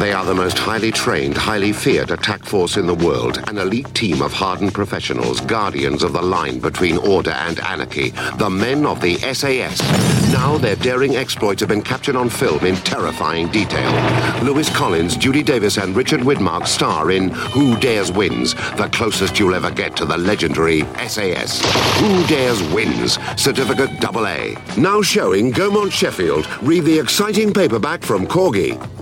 They are the most highly trained, highly feared attack force in the world, an elite team of hardened professionals, guardians of the line between order and anarchy, the men of the SAS. Now their daring exploits have been captured on film in terrifying detail. Lewis Collins, Judy Davis and Richard Widmark star in Who Dares Wins, the closest you'll ever get to the legendary SAS. Who Dares Wins, Certificate AA. Now showing Gaumont Sheffield. Read the exciting paperback from Corgi.